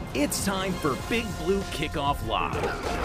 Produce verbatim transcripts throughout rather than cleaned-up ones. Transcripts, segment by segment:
It's time for Big Blue Kickoff Live.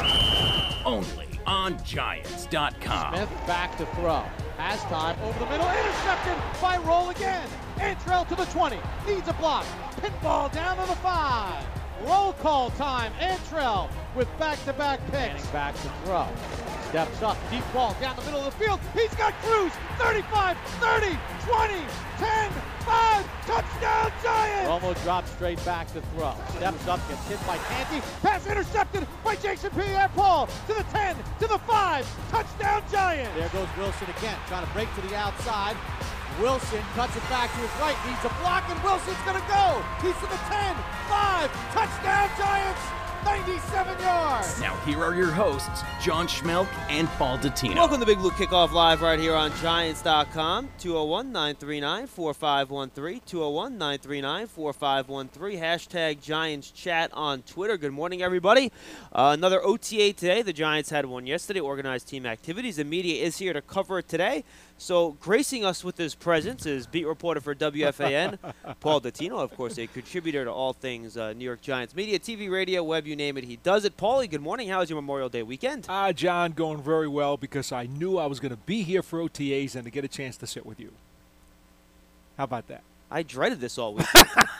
Only on Giants dot com. Smith back to throw. Has time over the middle. Intercepted by Roll again. Antrell to the twenty. Needs a block. Pinball down to the five. Roll call time. Antrell with back-to-back picks. Back to throw. Steps up. Deep ball down the middle of the field. He's got Cruz. thirty-five, thirty, twenty, ten, five. Touchdown Giants! Romo drops straight back to throw. Steps up. Gets hit by Canty. Pass intercepted by Jason Pierre-Paul. To the ten. To the five. Touchdown Giants! There goes Wilson again. Trying to break to the outside. Wilson cuts it back to his right, needs a block, and Wilson's going to go. He's to the ten, five, touchdown Giants, ninety-seven yards. Now here are your hosts, John Schmelk and Paul Dottino. Welcome to Big Blue Kickoff Live right here on Giants dot com. two oh one, nine three nine, four five one three, two oh one, nine three nine, four five one three, hashtag Giants Chat on Twitter. Good morning, everybody. Uh, another O T A today. The Giants had one yesterday, organized team activities. The media is here to cover it today. So gracing us with his presence is beat reporter for W F A N, Paul Dottino, of course, a contributor to all things uh, New York Giants media, T V, radio, web, you name it, he does it. Paulie, good morning. How was your Memorial Day weekend? Ah, uh, John, going very well because I knew I was going to be here for O T As and to get a chance to sit with you. How about that? I dreaded this all week.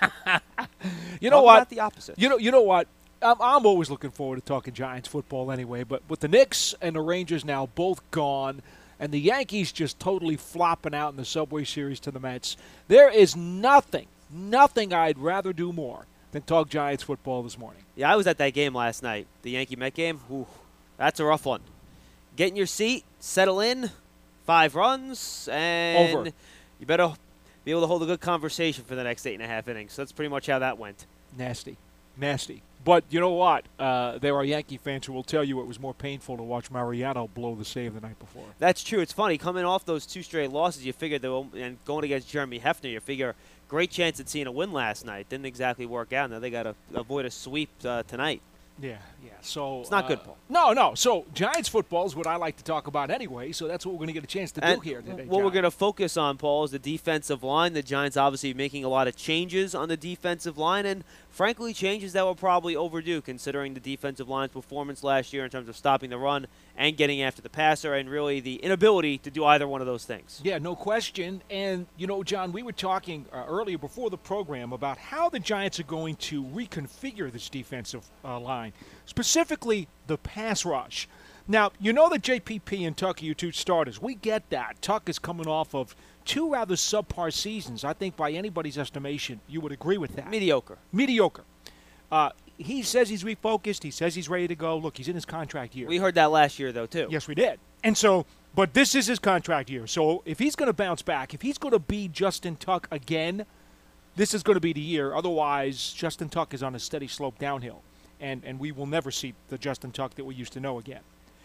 You know Talk what? About the opposite. You know, you know what? I'm, I'm always looking forward to talking Giants football anyway, but with the Knicks and the Rangers now both gone, and the Yankees just totally flopping out in the Subway Series to the Mets, there is nothing, nothing I'd rather do more than talk Giants football this morning. Yeah, I was at that game last night, the Yankee-Met game. Ooh, that's a rough one. Get in your seat, settle in, five runs, and Over. You better be able to hold a good conversation for the next eight and a half innings. So that's pretty much how that went. Nasty, nasty. But you know what? Uh, there are Yankee fans who will tell you it was more painful to watch Mariano blow the save the night before. That's true. It's funny. Coming off those two straight losses, you figure, they and going against Jeremy Hefner, you figure great chance at seeing a win last night. Didn't exactly work out. Now they got to avoid a sweep uh, tonight. Yeah, yeah. So it's not uh, good, Paul. No, no. So Giants football is what I like to talk about anyway. So that's what we're going to get a chance to and do here today. What John. we're going to focus on, Paul, is the defensive line. The Giants obviously making a lot of changes on the defensive line, and frankly, changes that were probably overdue considering the defensive line's performance last year in terms of stopping the run and getting after the passer, and really the inability to do either one of those things. Yeah, no question. And, you know, John, we were talking uh, earlier before the program about how the Giants are going to reconfigure this defensive uh, line, specifically the pass rush. Now, you know that J P P and Tuck are your two starters. We get that. Tuck is coming off of two rather subpar seasons. I think by anybody's estimation, you would agree with that. Mediocre. Mediocre. Uh, he says he's refocused. He says he's ready to go. Look, he's in his contract year. We heard that last year, though, too. Yes, we did. And so, but this is his contract year. So if he's going to bounce back, if he's going to be Justin Tuck again, this is going to be the year. Otherwise, Justin Tuck is on a steady slope downhill, and, and we will never see the Justin Tuck that we used to know again.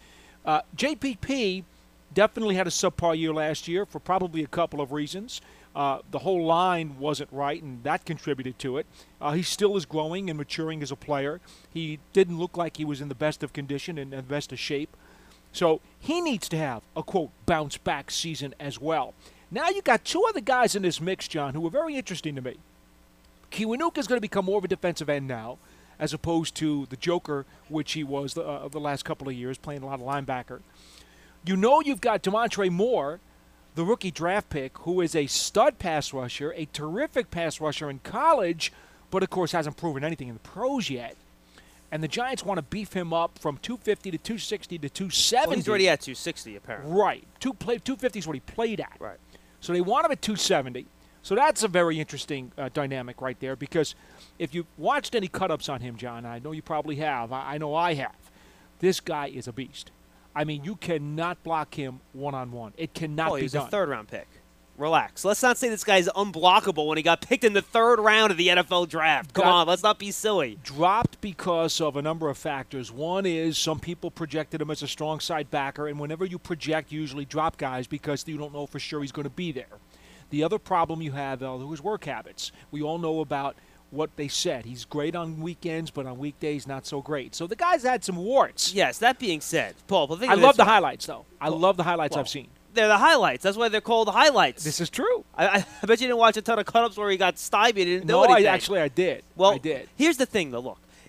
Uh, J P P definitely had a subpar year last year for probably a couple of reasons. Uh, the whole line wasn't right, and that contributed to it. Uh, he still is growing and maturing as a player. He didn't look like he was in the best of condition and the best of shape. So he needs to have a, quote, bounce-back season as well. Now you got two other guys in this mix, John, who are very interesting to me. Kiwanuka is going to become more of a defensive end now, as opposed to the Joker, which he was the, uh, the last couple of years, playing a lot of linebacker. You know you've got Demontre Moore, the rookie draft pick, who is a stud pass rusher, a terrific pass rusher in college, but of course hasn't proven anything in the pros yet. And the Giants want to beef him up from two fifty to two sixty to two seventy. Well, he's already at two sixty, apparently. Right. Two play, two fifty is what he played at. Right. So they want him at two seventy. So that's a very interesting uh, dynamic right there, because if you've watched any cut-ups on him, John, I know you probably have. I, I know I have. This guy is a beast. I mean, you cannot block him one-on-one. It cannot oh, be he's done. a third-round pick. Relax. Let's not say this guy's unblockable when he got picked in the third round of the N F L draft. Come Got on, let's not be silly. Dropped because of a number of factors. One is some people projected him as a strong side backer, and whenever you project, you usually drop guys because you don't know for sure he's going to be there. The other problem you have, though, are his work habits. We all know about what they said. He's great on weekends, but on weekdays, not so great. So the guy's had some warts. Yes, that being said, Paul, the thing I is love this the way. highlights, though. I Well, love the highlights well, I've seen. They're the highlights. That's why they're called highlights. This is true. I, I, I bet you didn't watch a ton of cut-ups where he got stymied and didn't No, do I, anything. actually I did. Well, I did. here's the thing, though. Look,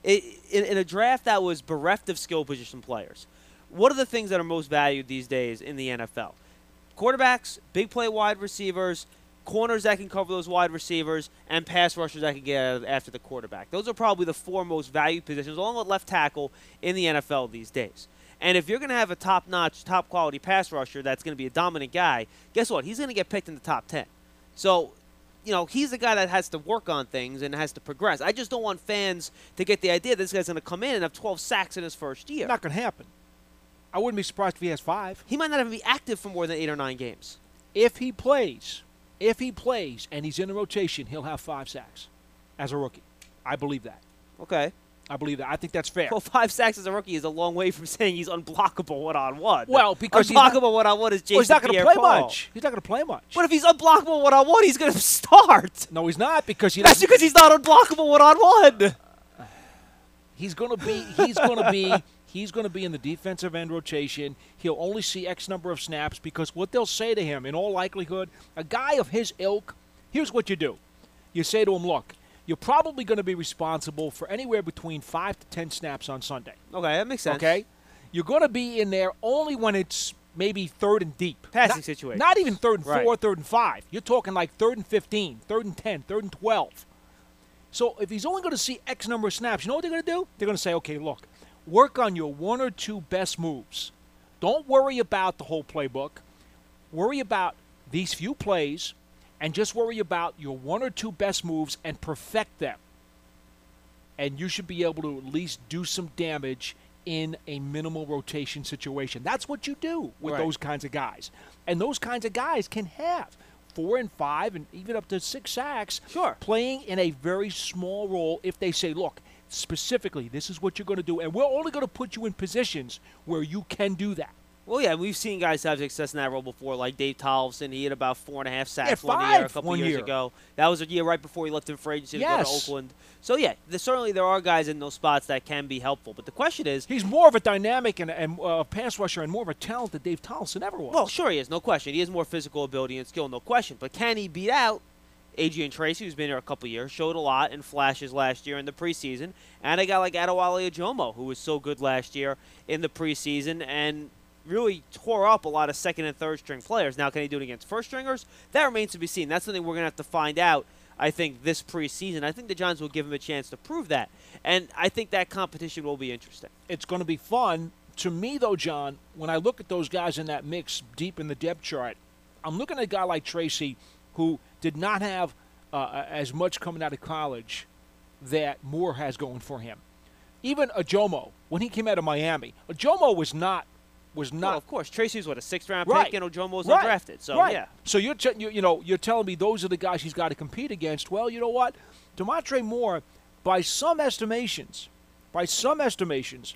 it, in, in a draft that was bereft of skill position players, what are the things that are most valued these days in the N F L? Quarterbacks, big play wide receivers, corners that can cover those wide receivers, and pass rushers that can get out after the quarterback. Those are probably the four most valued positions, along with left tackle, in the N F L these days. And if you're going to have a top-notch, top-quality pass rusher that's going to be a dominant guy, guess what? He's going to get picked in the top ten. So, you know, he's the guy that has to work on things and has to progress. I just don't want fans to get the idea that this guy's going to come in and have twelve sacks in his first year. Not going to happen. I wouldn't be surprised if he has five. He might not even be active for more than eight or nine games. If he plays, if he plays and he's in the rotation, he'll have five sacks as a rookie. I believe that. Okay. I believe that. I think that's fair. Well, five sacks as a rookie is a long way from saying he's unblockable one-on-one. Well, because unblockable one-on-one is Jason well, he's not going to play Pierre-Paul. much. He's not going to play much. But if he's unblockable one-on-one, he's going to start. No, he's not because he That's because he's not unblockable one-on-one. He's going to be. He's going to be. He's going to be in the defensive end rotation. He'll only see X number of snaps because what they'll say to him, in all likelihood, a guy of his ilk, here's what you do. You say to him, look, you're probably going to be responsible for anywhere between five to ten snaps on Sunday. Okay, that makes sense. Okay? You're going to be in there only when it's maybe third and deep. Passing not, situation. Not even third and Right. four, third and five. You're talking like third and fifteen, third and ten, third and twelve. So if he's only going to see X number of snaps, you know what they're going to do? They're going to say, okay, look, work on your one or two best moves. Don't worry about the whole playbook. Worry about these few plays and just worry about your one or two best moves and perfect them. And you should be able to at least do some damage in a minimal rotation situation. That's what you do with Right. those kinds of guys. And those kinds of guys can have four and five and even up to six sacks Sure. playing in a very small role if they say, look, specifically, this is what you're going to do, and we're only going to put you in positions where you can do that. Well, yeah, we've seen guys have success in that role before, like Dave Tollefson. He had about four and a half sacks Yeah, one five year a couple one years year. ago. That was a year right before he left in free agency to go Yes. to Oakland. So, yeah, there, certainly there are guys in those spots that can be helpful. But the question is, He's more of a dynamic and, and uh, pass rusher and more of a talent than Dave Tollefson ever was. well, sure he is, no question. He has more physical ability and skill, no question. But can he beat out Adrian Tracy, who's been here a couple years, showed a lot in flashes last year in the preseason, and a guy like Adewale Ajomo, who was so good last year in the preseason and really tore up a lot of second and third string players. Now, can he do it against first stringers? That remains to be seen. That's something we're going to have to find out, I think, this preseason. I think the Giants will give him a chance to prove that, and I think that competition will be interesting. It's going to be fun. To me, though, John, when I look at those guys in that mix deep in the depth chart, I'm looking at a guy like Tracy who did not have uh, as much coming out of college that Moore has going for him. Even Ajomo, when he came out of Miami, Ajomo was not was not Well, of course, Tracy's what, a sixth round Right. pick, and Ojomo was right. undrafted. So right. yeah, So you're te- you, you know you're telling me those are the guys he's got to compete against. Well, you know what, Demontre Moore, by some estimations, by some estimations,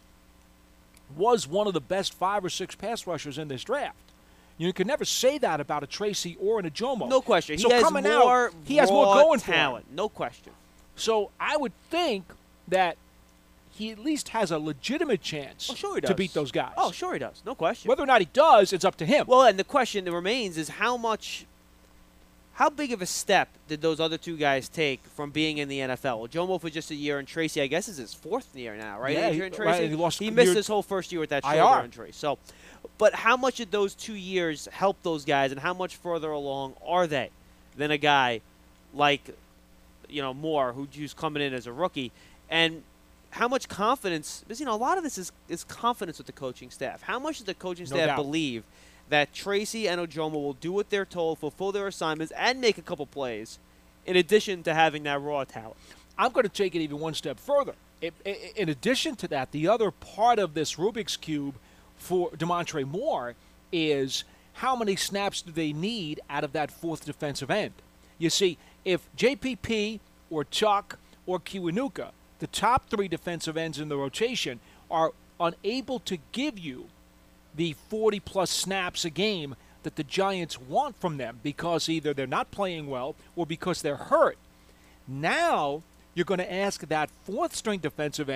was one of the best five or six pass rushers in this draft. You can never say that about a Tracy or an Ajomo. no question. He So has coming more out, he has more raw going for him. talent. No question. So I would think that he at least has a legitimate chance Oh, sure he to does. beat those guys. Oh, sure he does. No question. Whether or not he does, it's up to him. Well, and the question that remains is how much, how big of a step did those other two guys take from being in the N F L? Jomo for just a year, and Tracy, I guess, is his fourth year now, right? Yeah, Adrian he- Tracy. right, and he lost a missed year- his whole first year with that I shoulder R. injury. So, but how much did those two years help those guys, and how much further along are they than a guy like, you know, Moore, who- who's coming in as a rookie, and how much confidence? Because you know, a lot of this is is confidence with the coaching staff. How much does the coaching No staff doubt. believe that Tracy and Ojomo will do what they're told, fulfill their assignments, and make a couple plays, in addition to having that raw talent? I'm going to take it even one step further. I- I- In addition to that, the other part of this Rubik's Cube for Demontre Moore is how many snaps do they need out of that fourth defensive end? You see, if J P P or Chuck or Kiwanuka, the top three defensive ends in the rotation, are unable to give you the forty-plus snaps a game that the Giants want from them because either they're not playing well or because they're hurt, now you're going to ask that fourth-string defensive end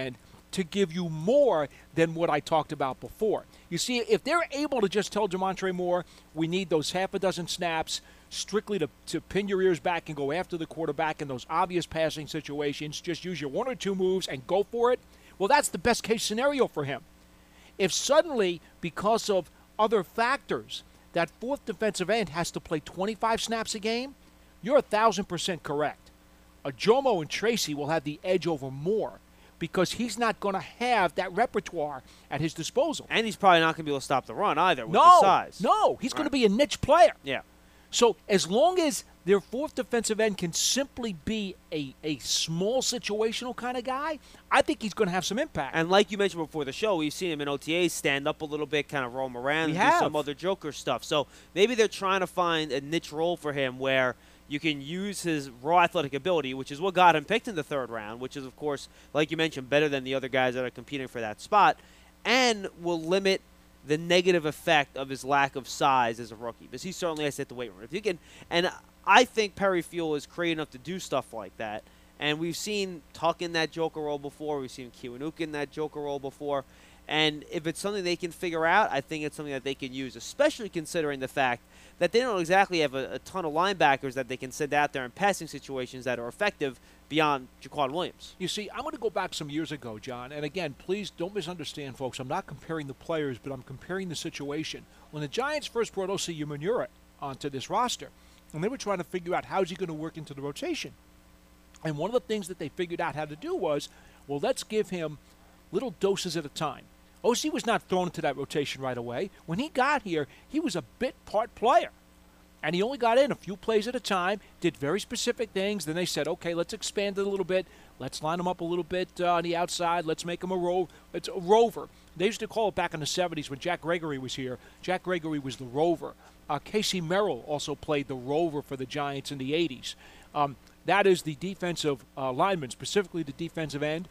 to give you more than what I talked about before. You see, if they're able to just tell Demontre Moore, we need those half a dozen snaps strictly to, to pin your ears back and go after the quarterback in those obvious passing situations, just use your one or two moves and go for it, well, that's the best case scenario for him. If suddenly, because of other factors, that fourth defensive end has to play twenty-five snaps a game, you're a thousand percent correct. A Jomo and Tracy will have the edge over Moore because he's not going to have that repertoire at his disposal. And he's probably not going to be able to stop the run either with no, the size. No, he's going Right. to be a niche player. Yeah. So as long as their fourth defensive end can simply be a, a small situational kind of guy, I think he's going to have some impact. And like you mentioned before the show, we've seen him in O T As stand up a little bit, kind of roam around, We and do have. some other Joker stuff. So maybe they're trying to find a niche role for him where you can use his raw athletic ability, which is what got him picked in the third round, which is, of course, like you mentioned, better than the other guys that are competing for that spot, and will limit the negative effect of his lack of size as a rookie, because he certainly has to hit the weight room. If you can, and I think Perry Fuel is creative enough to do stuff like that. And we've seen Tuck in that Joker role before. We've seen Kiwanuka in that Joker role before. And if it's something they can figure out, I think it's something that they can use, especially considering the fact that they don't exactly have a, a ton of linebackers that they can send out there in passing situations that are effective beyond Jaquan Williams. You see, I'm going to go back some years ago, John. And again, please don't misunderstand, folks. I'm not comparing the players, but I'm comparing the situation. When the Giants first brought Osi Umenyiora onto this roster, and they were trying to figure out how's he going to work into the rotation. And one of the things that they figured out how to do was, well, let's give him little doses at a time. O C was not thrown into that rotation right away. When he got here, he was a bit part player. And he only got in a few plays at a time, did very specific things. Then they said, okay, let's expand it a little bit. Let's line him up a little bit uh, on the outside. Let's make him a, ro- it's a rover. They used to call it back in the seventies when Jack Gregory was here. Jack Gregory was the rover. Uh, Casey Merrill also played the rover for the Giants in the eighties. Um, that is the defensive uh, lineman, specifically the defensive end,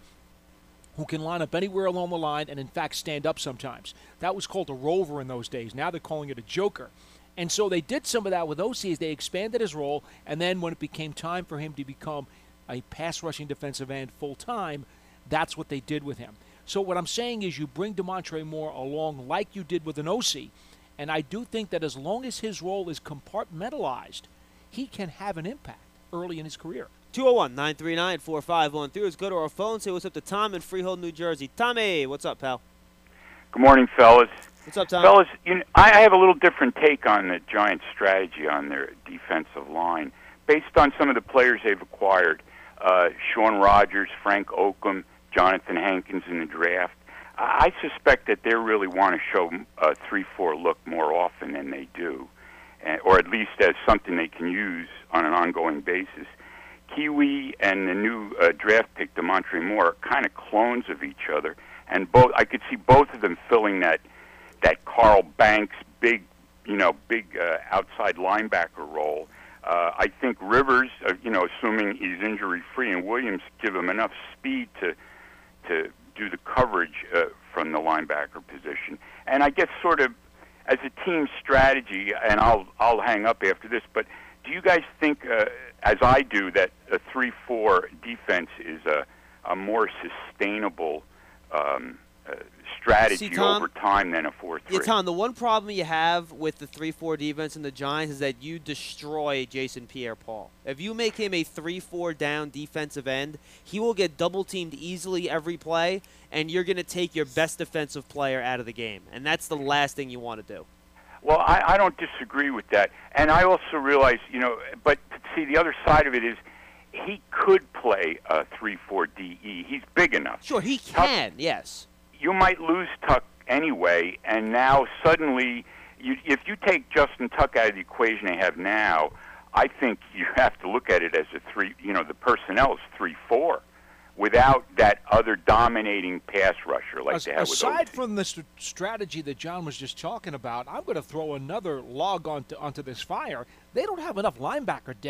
who can line up anywhere along the line and, in fact, stand up sometimes. That was called a rover in those days. Now they're calling it a joker. And so they did some of that with O C as they expanded his role, and then when it became time for him to become a pass-rushing defensive end full-time, that's what they did with him. So what I'm saying is you bring Demontre Moore along like you did with an O C, and I do think that as long as his role is compartmentalized, he can have an impact early in his career. two oh one, nine three nine, four five one three. Let's go to our phone. Say what's up to Tom in Freehold, New Jersey. Tommy, what's up, pal? Good morning, fellas. What's up, Tom? Fellas, you know, I have a little different take on the Giants' strategy on their defensive line. Based on some of the players they've acquired, uh, Sean Rogers, Frank Oakham, Jonathan Hankins in the draft, I suspect that they really want to show a three four look more often than they do, and, or at least as something they can use on an ongoing basis. Kiwi and the new uh, draft pick, Demontre Moore, are kind of clones of each other, and both I could see both of them filling that that Carl Banks big, you know, big uh, outside linebacker role. Uh, I think Rivers, uh, you know, assuming he's injury free, and Williams give him enough speed to to do the coverage uh, from the linebacker position. And I guess sort of as a team strategy, and I'll I'll hang up after this, but do you guys think, uh, as I do, that a three four defense is a, a more sustainable um, uh, strategy See, Tom, over time than a four three? Yeah, Tom, the one problem you have with the three four defense in the Giants is that you destroy Jason Pierre-Paul. If you make him a three four down defensive end, he will get double-teamed easily every play, and you're going to take your best defensive player out of the game. And that's the last thing you want to do. Well, I, I don't disagree with that. And I also realize, you know, but see, the other side of it is he could play a three four D E. He's big enough. Sure, he Tuck, can, yes. You might lose Tuck anyway, and now suddenly, you, if you take Justin Tuck out of the equation they have now, I think you have to look at it as a three, you know, the personnel is three four. Without that other dominating pass rusher like As, they have with aside O C. from the st- strategy that John was just talking about, I'm going to throw another log onto onto this fire. They don't have enough linebacker depth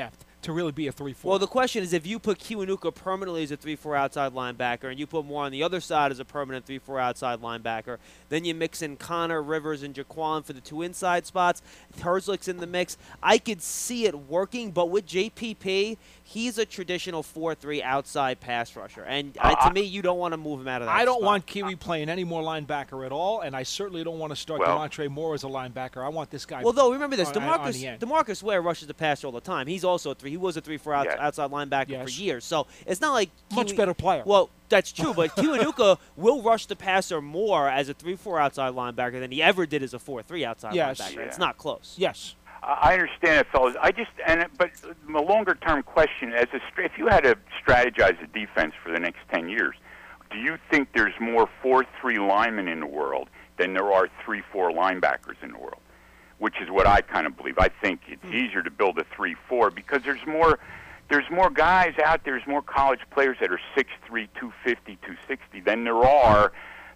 to really be a three four. Well, the question is if you put Kiwanuka permanently as a three four outside linebacker and you put more on the other side as a permanent three four outside linebacker, then you mix in Connor, Rivers, and Jaquan for the two inside spots. Herzlich's in the mix. I could see it working, but with J P P, he's a traditional four three outside pass rusher. And uh, to me, you don't want to move him out of that I don't spot. want Kiwi playing any more linebacker at all, and I certainly don't want to start Well, Demontre Moore as a linebacker. I want this guy. Well, though, remember this. on- on the DeMarcus, end. DeMarcus Ware rushes the passer all the time. He's also a three. He was a three four out, Yeah. outside linebacker Yes. for years. So it's not like Much Kiwi- better player. Well, that's true, but Kiwanuka will rush the passer more as a three four outside linebacker than he ever did as a four three outside Yes. linebacker. Yeah. It's not close. Yes. I understand it, fellas. I just and it- but a longer term question: as a stra- if you had to strategize a defense for the next ten years, do you think there's more four three linemen in the world than there are three four linebackers in the world? Which is what I kind of believe. I think it's easier to build a three four because there's more there's more guys out there. There's more college players that are six three, two fifty, two sixty than there are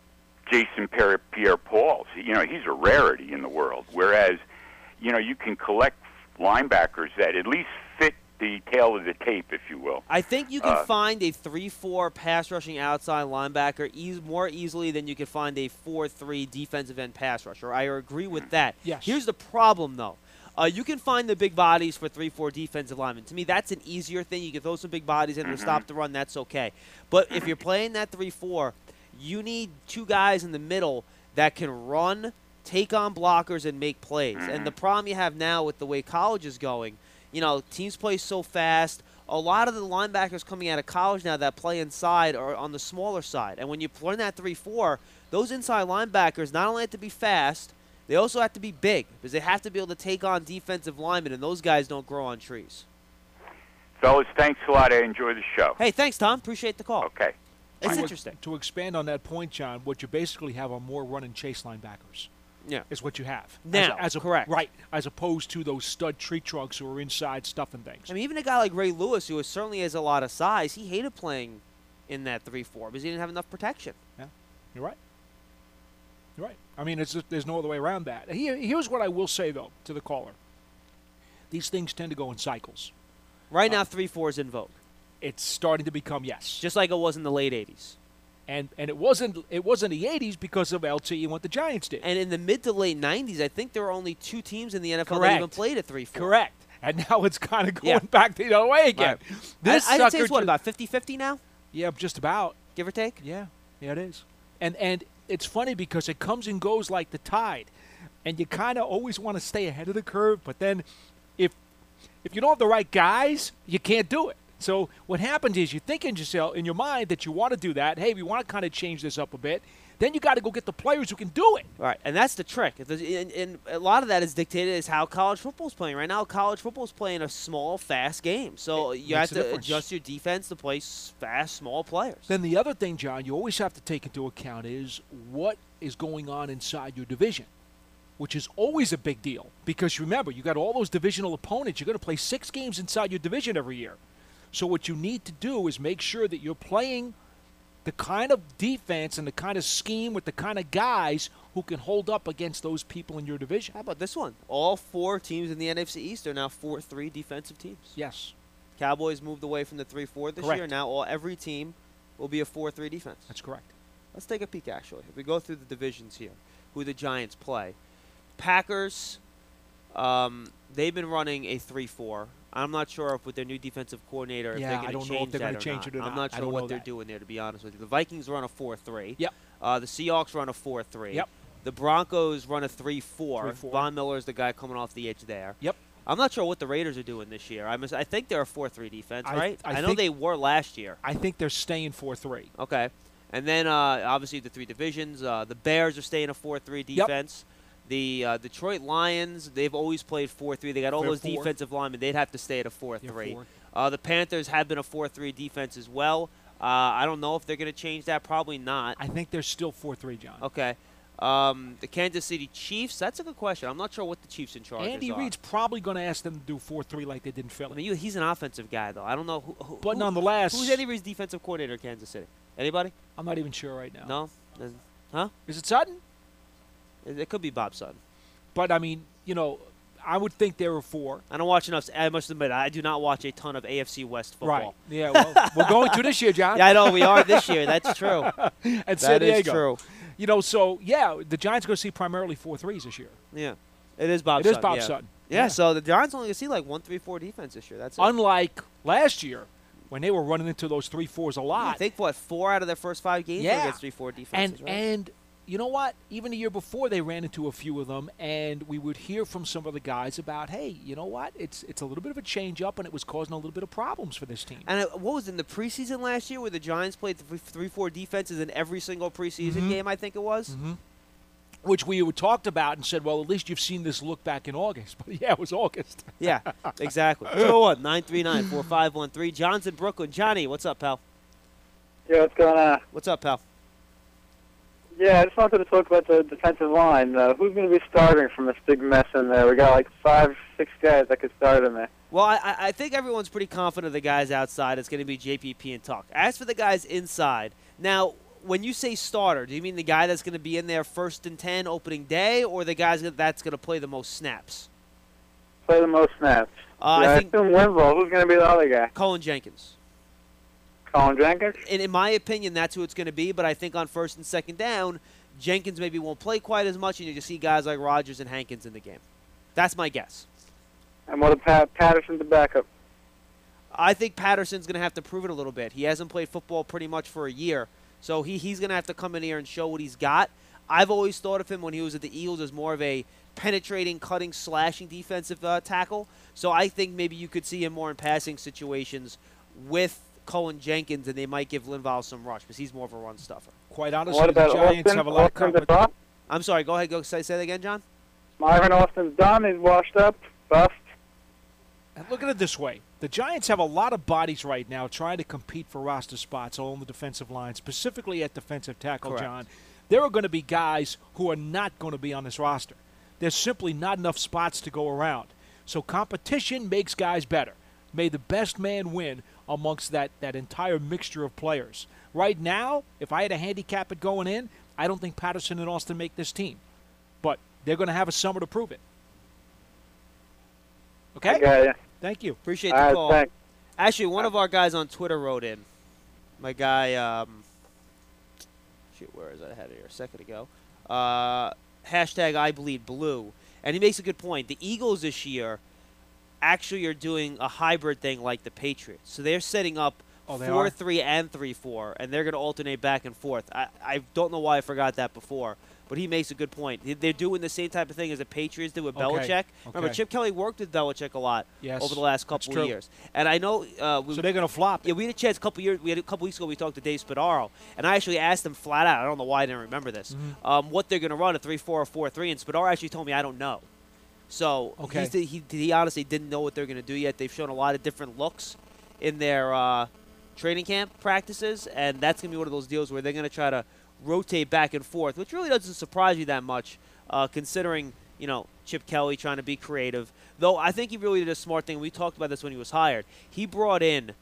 Jason Pierre Pierre-Pauls. You know, he's a rarity in the world. Whereas, you know, you can collect linebackers that at least fit the tail of the tape, if you will. I think you can Uh, find a three four pass rushing outside linebacker eas more easily than you can find a four three defensive end pass rusher. I agree with that. Yes. Here's the problem, though. Uh, you can find the big bodies for three four defensive linemen. To me, that's an easier thing. You can throw some big bodies in to stop the run. That's okay. But if you're playing that three four, you need two guys in the middle that can run, take on blockers, and make plays. And the problem you have now with the way college is going, you know, teams play so fast. A lot of the linebackers coming out of college now that play inside are on the smaller side. And when you run that three four, those inside linebackers not only have to be fast, they also have to be big because they have to be able to take on defensive linemen, and those guys don't grow on trees. Fellas, thanks a lot. I enjoy the show. Hey, thanks, Tom. Appreciate the call. Okay. It's To- interesting. To expand on that point, John, what you basically have are more run and chase linebackers. Yeah. Is what you have. Now, as a, as a, correct. Right, as opposed to those stud tree trunks who are inside stuffing things. I mean, even a guy like Ray Lewis, who certainly has a lot of size, he hated playing in that three four because he didn't have enough protection. Yeah, you're right. You're right. I mean, it's just, there's no other way around that. Here, here's what I will say, though, to the caller. These things tend to go in cycles. Right now, three four is in vogue, It's starting to become, yes. just like it was in the late eighties. And and it wasn't it wasn't the eighties because of L T and what the Giants did. And in the mid to late nineties, I think there were only two teams in the N F L that Correct. even played at three four. Correct. And now it's kind of going Yeah. back the other way again. Right. This I, I'd say sucker it's what, ju- about fifty fifty now, Yeah, just about. give or take? Yeah, yeah, it is. And and it's funny because it comes and goes like the tide, and you kind of always want to stay ahead of the curve. But then, if if you don't have the right guys, you can't do it. So what happens is you think in yourself in your mind that you want to do that. Hey, we want to kind of change this up a bit. Then you got to go get the players who can do it. Right, and that's the trick. And, and a lot of that is dictated as how college football is playing right now. College football is playing a small, fast game, so It you have makes a to difference. adjust your defense to play s- fast, small players. Then the other thing, John, you always have to take into account is what is going on inside your division, which is always a big deal. Because remember, you got all those divisional opponents. You're going to play six games inside your division every year. So what you need to do is make sure that you're playing the kind of defense and the kind of scheme with the kind of guys who can hold up against those people in your division. How about this one? All four teams in the N F C East are now four three defensive teams. Yes, Cowboys moved away from the three four this Correct. year. Now all every team will be a four three defense. that's correct. Let's take a peek, actually. If we go through the divisions here, who the Giants play. Packers, um, they've been running a three four. I'm not sure if with their new defensive coordinator if Yeah, they're I going to don't know change if they're that gonna or change not. it or I'm not. not I sure don't what know they're that. doing there, to be honest with you. The Vikings run a four three. Yep. Uh, the Seahawks run a four three. Yep. The Broncos run a three four. three four. Von Miller's the guy coming off the edge there. Yep. I'm not sure what the Raiders are doing this year. I, must, I think they're a four three defense, I- right? I know think- they were last year. I think they're staying four three. Okay. And then, uh, obviously, the three divisions. Uh, the Bears are staying a four three Yep. defense. The uh, Detroit Lions, they've always played four three. They got all They're those four. defensive linemen. They'd have to stay at a four Yeah, three. four. Uh, the Panthers have been a four three defense as well. Uh, I don't know if they're going to change that. Probably not. I think they're still four three, John. Okay. Um, the Kansas City Chiefs, that's a good question. I'm not sure what the Chiefs in charge Andy are. Reid's probably going to ask them to do four three like they did in I Philly. mean, you, he's an offensive guy, though. I don't know who. who But who- nonetheless, who's Andy Reid's defensive coordinator in Kansas City? Anybody? I'm not even sure right now. No? Then- Huh? Is it Sutton? It, it could be Bob Sutton. But, I mean, you know, I would think there were four. I don't watch enough. I must admit, I do not watch a ton of A F C West football. Right. Yeah, well, we're going to this year, John. Yeah, I know we are this year. That's true. At San That is Diego. true. You know, so, yeah, the Giants are going to see primarily four threes this year. Yeah. It is Bob It is Sutton. Bob yeah. Sutton. Yeah, Yeah. so the Giants only going to see like one three four defense this year. That's it. Unlike last year when they were running into those three fours a I lot. think, what, four out of their first five games Yeah. were against three four defenses, And right? and you know what? Even the year before, they ran into a few of them, and we would hear from some of the guys about, hey, you know what? It's it's a little bit of a change up, and it was causing a little bit of problems for this team. And it, what was it, in the preseason last year where the Giants played three four defenses in every single preseason Mhm. game, I think it was? Mm-hmm. Which we had talked about and said, well, at least you've seen this look back in August. But yeah, it was August. Yeah, exactly. two oh one, nine three nine, four five one three. John's in Brooklyn. Johnny, what's up, pal? Yeah, what's going on? What's up, pal? Yeah, I just wanted to talk about the defensive line. Uh, who's going to be starting from this big mess in there? We got like five, six guys that could start in there. Well, I, I think everyone's pretty confident of the guys outside. It's going to be J P P and Tuck. As for the guys inside, now, when you say starter, do you mean the guy that's going to be in there first and ten opening day, or the guy that's going to play the most snaps? Play the most snaps. Uh, yeah, I I think assume Winville. Who's going to be the other guy? Colin Jenkins. Colin Jenkins? And in my opinion, that's who it's going to be. But I think on first and second down, Jenkins maybe won't play quite as much, and you just see guys like Rodgers and Hankins in the game. That's my guess. And what about Patterson to backup? I think Patterson's going to have to prove it a little bit. He hasn't played football pretty much for a year, so he, he's going to have to come in here and show what he's got. I've always thought of him when he was at the Eagles as more of a penetrating, cutting, slashing defensive uh, tackle. So I think maybe you could see him more in passing situations with Colin Jenkins, and they might give Linval some rush because he's more of a run stuffer. Quite honestly, What about the Giants Austin? have a lot of Austin confidence. DeBuff? I'm sorry, go ahead. Go say, say that again, John. Marvin Austin's done. He's washed up. Bust. And look at it this way. The Giants have a lot of bodies right now trying to compete for roster spots along the defensive line, specifically at defensive tackle, Correct. John. There are going to be guys who are not going to be on this roster. There's simply not enough spots to go around. So competition makes guys better. May the best man win amongst that, that entire mixture of players. Right now, if I had a handicap it going in, I don't think Patterson and Austin make this team. But they're going to have a summer to prove it. Okay? I got you. Thank you. Appreciate All the right, call. thanks. Actually, one of our guys on Twitter wrote in. My guy, um, shoot, where is that? I had it here a second ago. Uh, hashtag I bleed blue. And he makes a good point. The Eagles this year actually are doing a hybrid thing like the Patriots. So they're setting up Oh, they four are? three and three four, and they're going to alternate back and forth. I, I don't know why I forgot that before, but he makes a good point. They're doing the same type of thing as the Patriots did with Okay, Belichick. Remember, okay. Chip Kelly worked with Belichick a lot Yes, over the last that's couple true. of years. And I know uh, we, So they're going to flop. yeah, we had a chance a couple years. We had a couple weeks ago. We talked to Dave Spadaro, and I actually asked him flat out. I don't know why I didn't remember this. Mm-hmm. Um, what they're going to run a three four or four three, and Spadaro actually told me I don't know. So Okay. he's the, he he honestly didn't know what they're going to do yet. They've shown a lot of different looks in their uh, training camp practices, and that's going to be one of those deals where they're going to try to rotate back and forth, which really doesn't surprise you that much, uh, considering you know Chip Kelly trying to be creative. Though I think he really did a smart thing. We talked about this when he was hired. He brought in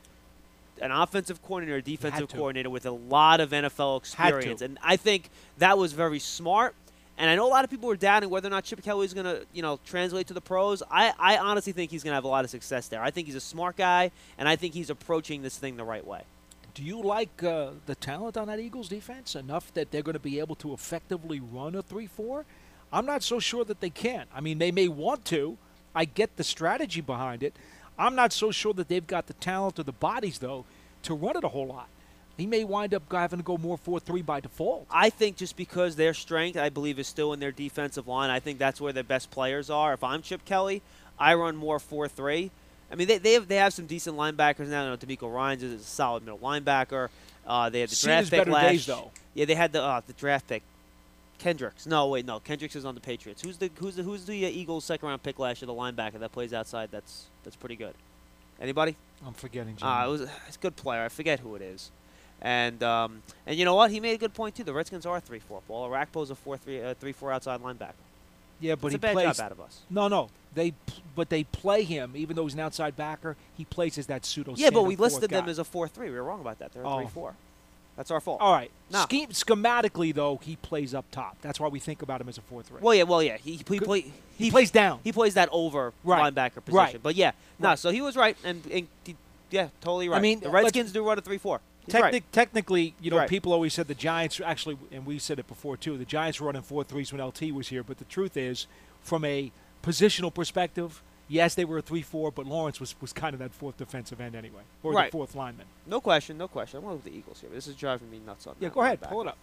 an offensive coordinator, a defensive to. coordinator with a lot of N F L Had to. experience, and I think that was very smart. And I know a lot of people were doubting whether or not Chip Kelly is going to, you know, translate to the pros. I, I honestly think he's going to have a lot of success there. I think he's a smart guy, and I think he's approaching this thing the right way. Do you like uh, the talent on that Eagles defense enough that they're going to be able to effectively run a three four? I'm not so sure that they can. I mean, they may want to. I get the strategy behind it. I'm not so sure that they've got the talent or the bodies, though, to run it a whole lot. He may wind up having to go more four three by default. I think just because their strength, I believe, is still in their defensive line, I think that's where their best players are. If I'm Chip Kelly, I run more four three. I mean, they they have, they have some decent linebackers now. You know, D'Amico Ryans is a solid middle linebacker. Uh, they had the Seen draft his pick better last days, though. Yeah, they had the uh, the draft pick. Kendricks. No, wait, no. Kendricks is on the Patriots. Who's the who's the who's the uh, Eagles second round pick last year? The linebacker that plays outside. That's that's pretty good. Anybody? I'm forgetting. Uh, it was it's a good player. I forget who it is. And um, and you know what? He made a good point too. The Redskins are a three four. Paul Arakpo's a four three uh, three four outside linebacker. yeah, but It's he a bad plays. job out of us. No, no. They, but they play him, even though he's an outside backer. He plays as that pseudo. Yeah, but we standard fourth listed them guy. as a four three. We were wrong about that. They're a Oh. three four. That's our fault. All right. No. Scheme, schematically, though, he plays up top. That's why we think about him as a four three. Well, yeah, well, yeah. He, he, play, he, he plays down. He plays that over Right. linebacker position. Right. But, yeah, no, Right. so he was right. And, and he, yeah, totally right. I mean, the let's- Redskins do run a three four. He's Technic- right. Technically, you know, Right. people always said the Giants actually, and we said it before too. The Giants were running four threes when L T was here, but the truth is, from a positional perspective, yes, they were a three four, but Lawrence was, was kind of that fourth defensive end anyway, or Right. the fourth lineman. No question, no question. I'm going with the Eagles here. This is driving me nuts on Yeah, that go ahead, linebacker. pull it up.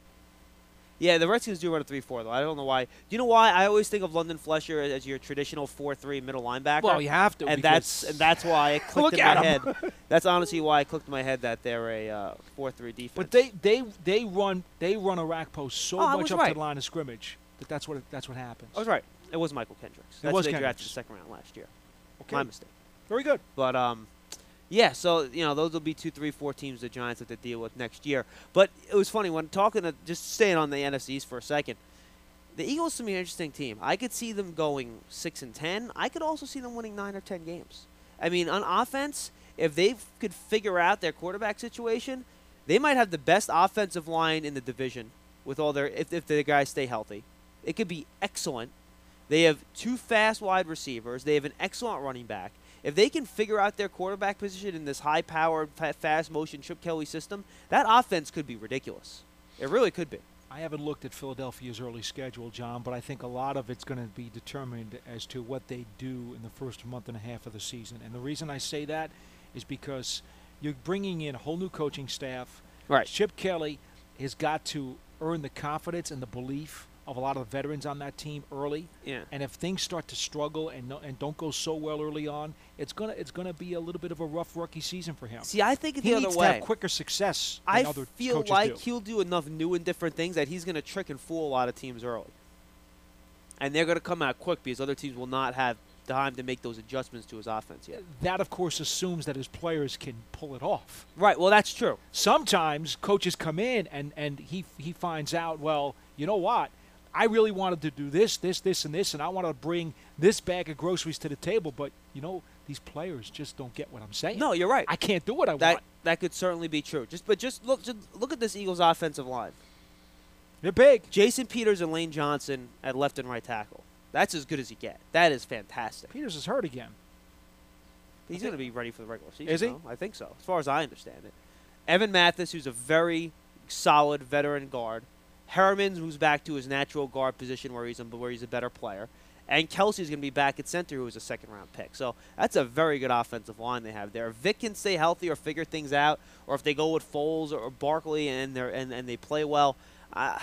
Yeah, the Redskins do run a three four, though. I don't know why. Do you know why? I always think of London Fletcher as, as your traditional four three middle linebacker. Well, you have to, And because- that's and that's why it clicked Look in at my 'em. head. That's honestly why it clicked in my head that they're a uh, four three defense. But they, they they run they run a rack post so Oh, I much was up right. to the line of scrimmage that that's what it, that's what happens. I was right. It was Michael Kendricks. That's was who they Kendricks. drafted the second round last year. Okay. My mistake. Very good. But um, yeah. So you know those will be two, three, four teams the Giants have to deal with next year. But it was funny when talking to just staying on the N F C East for a second. The Eagles to me are an interesting team. I could see them going six and ten. I could also see them winning nine or ten games. I mean, on offense, if they could figure out their quarterback situation, they might have the best offensive line in the division with all their if if the guys stay healthy. It could be excellent. They have two fast wide receivers. They have an excellent running back. If they can figure out their quarterback position in this high-powered, fa- fast-motion Chip Kelly system, that offense could be ridiculous. It really could be. I haven't looked at Philadelphia's early schedule, John, but I think a lot of it's going to be determined as to what they do in the first month and a half of the season. And the reason I say that is because you're bringing in a whole new coaching staff. Right. Chip Kelly has got to earn the confidence and the belief of a lot of the veterans on that team early. Yeah. And if things start to struggle and no, and don't go so well early on, it's gonna it's gonna be a little bit of a rough rookie season for him. See, I think it's he the needs other to way. have quicker success I than other feel coaches like do. he'll do enough new and different things that he's going to trick and fool a lot of teams early. And they're going to come out quick because other teams will not have time to make those adjustments to his offense yet. That, of course, assumes that his players can pull it off. Right, well, that's true. Sometimes coaches come in and, and he he finds out, well, you know what? I really wanted to do this, this, this, and this, and I want to bring this bag of groceries to the table, but, you know, these players just don't get what I'm saying. No, you're right. I can't do what I That want. that could certainly be true. Just But just look, just look at this Eagles offensive line. They're big. Jason Peters and Lane Johnson at left and right tackle. That's as good as you get. That is fantastic. Peters is hurt again. He's going to be ready for the regular season. Is he? though. I think so, as far as I understand it. Evan Mathis, who's a very solid veteran guard. Harriman, who's back to his natural guard position where he's a, where he's a better player. And Kelsey's going to be back at center, who was a second-round pick. So that's a very good offensive line they have there. If Vic can stay healthy or figure things out, or if they go with Foles or Barkley and, they're, and, and they play well, uh,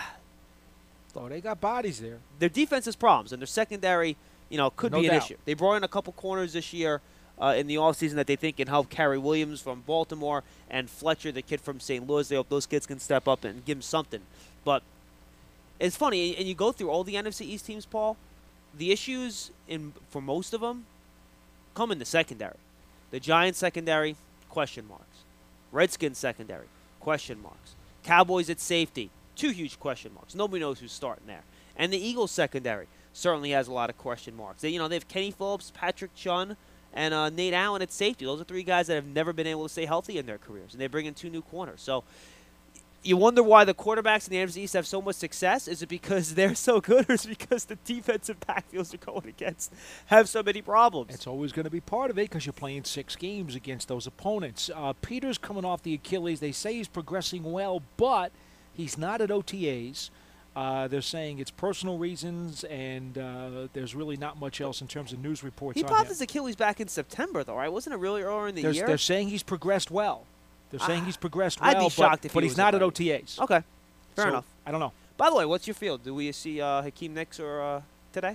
Oh, they got bodies there. their defense has problems, and their secondary, you know, could No be an doubt. issue. They brought in a couple corners this year uh, in the offseason that they think can help Carrie Williams from Baltimore and Fletcher, the kid from Saint Louis. They hope those kids can step up and give them something. But it's funny, and you go through all the N F C East teams, Paul, the issues in for most of them come in the secondary. The Giants secondary, question marks. Redskins secondary, question marks. Cowboys at safety, two huge question marks. Nobody knows who's starting there. And the Eagles secondary certainly has a lot of question marks. They, you know, they have Kenny Phillips, Patrick Chun, and uh, Nate Allen at safety. Those are three guys that have never been able to stay healthy in their careers, and they bring in two new corners. So you wonder why the quarterbacks in the N F C East have so much success. Is it because they're so good, or is it because the defensive backfields they're going against have so many problems? It's always going to be part of it because you're playing six games against those opponents. Uh, Peters coming off the Achilles. They say he's progressing well, but he's not at O T As. Uh, they're saying it's personal reasons, and uh, there's really not much else in terms of news reports He on popped him. his Achilles back in September, though, right? Wasn't it really earlier in the They're, year? they're saying he's progressed well. They're saying Ah, he's progressed well, I'd be but, shocked if but he he's was not at ready. O T As. Okay, fair So, enough. I don't know. By the way, what's your feel? Do we see uh, Hakeem Nicks or uh, today?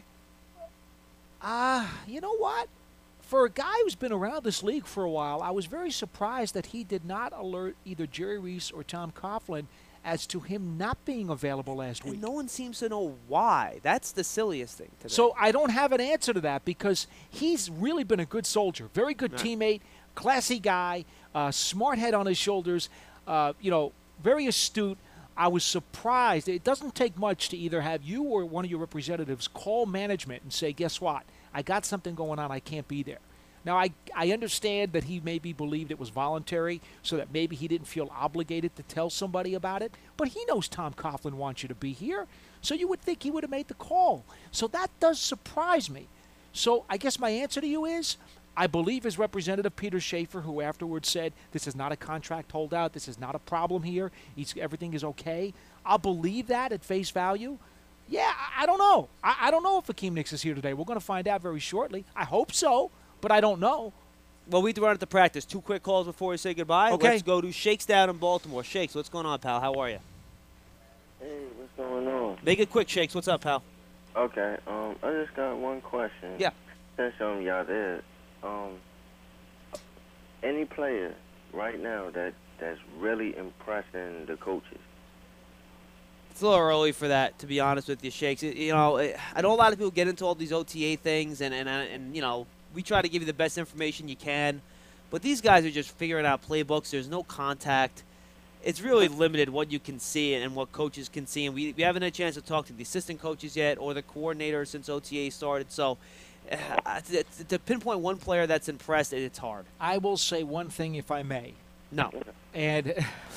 Ah, uh, you know what? For a guy who's been around this league for a while, I was very surprised that he did not alert either Jerry Reese or Tom Coughlin as to him not being available last week. And no one seems to know why. That's the silliest thing today. So I don't have an answer to that because he's really been a good soldier, very good Right. teammate, classy guy, uh, smart head on his shoulders, uh, you know, very astute. I was surprised. It doesn't take much to either have you or one of your representatives call management and say, guess what? I got something going on. I can't be there. Now, I, I understand that he maybe believed it was voluntary, so that maybe he didn't feel obligated to tell somebody about it. But he knows Tom Coughlin wants you to be here, so you would think he would have made the call. So that does surprise me. So I guess my answer to you is, I believe his representative, Peter Schaefer, who afterwards said, this is not a contract holdout, this is not a problem here, He's, everything is okay. I'll believe that at face value. Yeah, I, I don't know. I, I don't know if Hakeem Nicks is here today. We're going to find out very shortly. I hope so. But I don't know. Well, we have to run at the practice. Two quick calls before we say goodbye. Okay. Let's go to Shakes down in Baltimore. Shakes, what's going on, pal? How are you? Hey, what's going on? Make it quick, Shakes. What's up, pal? Okay, um, I just got one question. Yeah. Since um, y'all there, um, any player right now that, that's really impressing the coaches? It's a little early for that, to be honest with you, Shakes. It, you know, it, I know a lot of people get into all these O T A things, and, and, and, you know, we try to give you the best information you can. But these guys are just figuring out playbooks. There's no contact. It's really limited what you can see and what coaches can see. And we, we haven't had a chance to talk to the assistant coaches yet or the coordinator since O T A started. So uh, to, to pinpoint one player that's impressed, it's hard. I will say one thing, if I may. No. And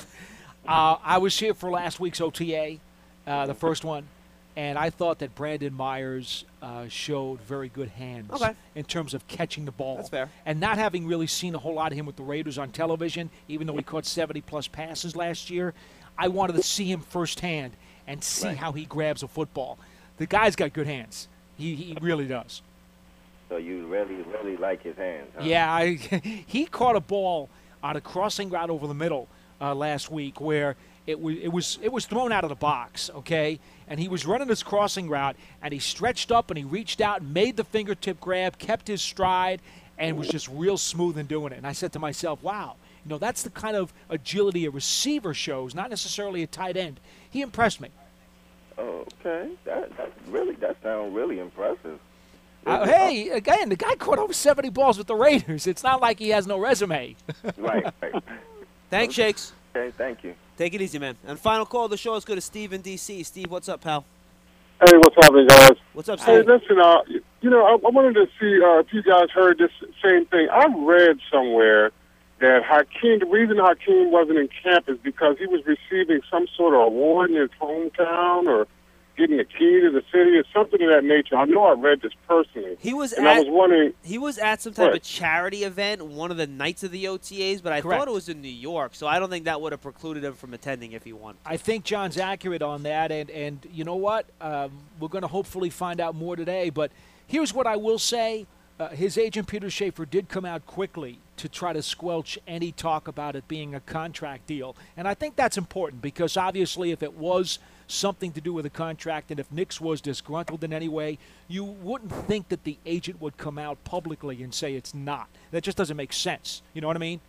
uh, I was here for last week's O T A. Uh, the first one, and I thought that Brandon Myers uh, showed very good hands okay. in terms of catching the ball. That's fair. And not having really seen a whole lot of him with the Raiders on television, even though he caught seventy-plus passes last year, I wanted to see him firsthand and see Right. how he grabs a football. The guy's got good hands. He, he really does. So you really, really like his hands, huh? Yeah, I, he caught a ball on a crossing route over the middle uh, last week where It was it was it was thrown out of the box, okay? And he was running this crossing route, and he stretched up and he reached out and made the fingertip grab, kept his stride, and was just real smooth in doing it. And I said to myself, wow, you know, that's the kind of agility a receiver shows, not necessarily a tight end. He impressed me. Oh, okay. That that really that sounds really impressive. Uh, hey, again, the guy caught over seventy balls with the Raiders. It's not like he has no resume. Right, right. Thanks, Shakes. Okay, thank you. Take it easy, man. And final call of the show, let's go to Steve in D C Steve, what's up, pal? Hey, what's happening, guys? What's up, Hey, Steve? listen, uh, you know, I, I wanted to see uh, if you guys heard this same thing. I read somewhere that Hakeem, the reason Hakeem wasn't in camp is because he was receiving some sort of award in his hometown or getting a key to the city or something of that nature. I know I read this personally. He was and at, I was wondering. He was at some type Right. of charity event one of the nights of the O T As, but I Correct. thought it was in New York, so I don't think that would have precluded him from attending if he wanted. I think John's accurate on that, and, and you know what? Um, we're going to hopefully find out more today, but here's what I will say. Uh, his agent, Peter Schaefer, did come out quickly to try to squelch any talk about it being a contract deal. And I think that's important because, obviously, if it was something to do with a contract and if Nicks was disgruntled in any way, you wouldn't think that the agent would come out publicly and say it's not. That just doesn't make sense. You know what I mean?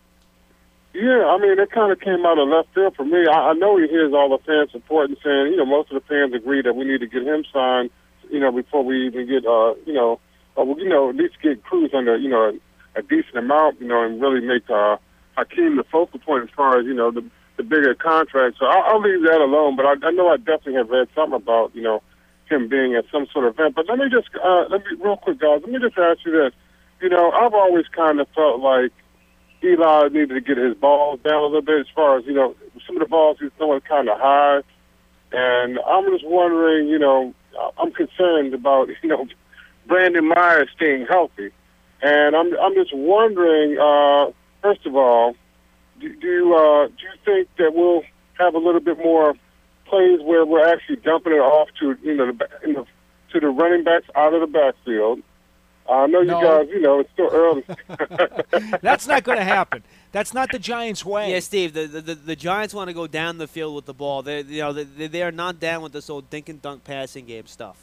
Yeah, I mean, it kind of came out of left field for me. I, I know he hears all the fan support and saying, you know, most of the fans agree that we need to get him signed, you know, before we even get, uh, you know, uh, well, you know, at least get Cruz under, you know, a, a decent amount, you know, and really make uh, Hakeem the focal point as far as, you know, the the bigger contract. So I'll, I'll leave that alone. But I, I know I definitely have read something about, you know, him being at some sort of event. But let me just, uh, let me real quick, guys, let me just ask you this. You know, I've always kind of felt like Eli needed to get his balls down a little bit as far as, you know, some of the balls he's throwing kind of high. And I'm just wondering, you know, I'm concerned about, you know, Brandon Myers staying healthy. And I'm I'm just wondering, uh, first of all, do, do you uh, do you think that we'll have a little bit more plays where we're actually dumping it off to, you know, the, you know to the running backs out of the backfield? I know No. you guys, you know, it's still early. That's not going to happen. That's not the Giants' way. Yeah, Steve, the, the the Giants want to go down the field with the ball. They you know they they are not down with this old dink and dunk passing game stuff.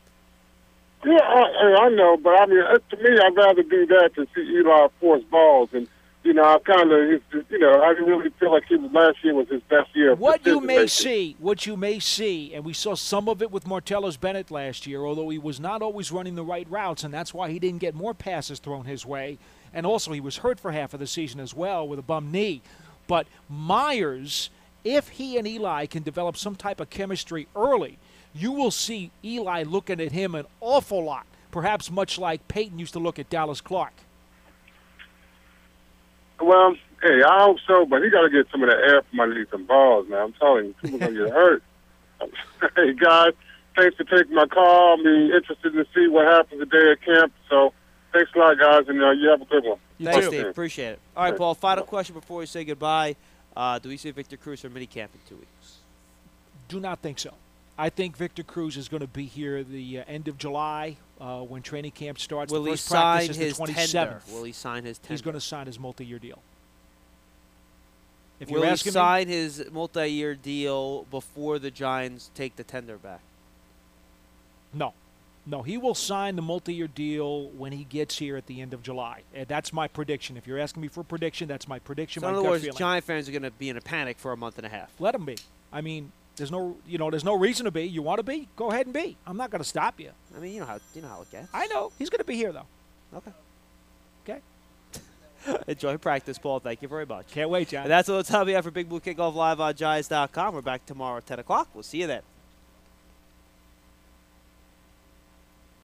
Yeah, I, I know, but I mean, uh, to me, I'd rather do that than see Eli force balls. And, you know, I kind of, you know, I didn't really feel like he was, last year was his best year. What you may participation. see, what you may see, and we saw some of it with Martellus Bennett last year, although he was not always running the right routes, and that's why he didn't get more passes thrown his way. And also, he was hurt for half of the season as well with a bum knee. But Myers, if he and Eli can develop some type of chemistry early, you will see Eli looking at him an awful lot, perhaps much like Peyton used to look at Dallas Clark. Well, hey, I hope so, but he got to get some of that air from underneath them balls, man. I'm telling you, people going to get hurt. Hey, guys, thanks for taking my call. I'm interested to see what happens today at camp. So thanks a lot, guys, and uh, you have a good one. Thanks, too. Steve. Appreciate it. All right, Paul, final question before we say goodbye. Uh, do we see Victor Cruz for minicamp in two weeks? Do not think so. I think Victor Cruz is going to be here the uh, end of July uh, when training camp starts. Will the he first sign practice is his the twenty-seventh. tender? Will he sign his tender? He's going to sign his multi-year deal. If Will you're he asking sign me, his multi-year deal before the Giants take the tender back? no. No, he will sign the multi-year deal when he gets here at the end of July. And that's my prediction. If you're asking me for a prediction, that's my prediction. So my in other gut words, feeling. Giant fans are going to be in a panic for a month and a half. Let him be. I mean, there's no, you know, there's no reason to be. You want to be? Go ahead and be. I'm not going to stop you. I mean, you know how you know how it gets. I know. He's going to be here, though. Okay. Okay? Enjoy practice, Paul. Thank you very much. Can't wait, John. And that's all the time we have for Big Blue Kickoff Live on Giants dot com. We're back tomorrow at ten o'clock. We'll see you then.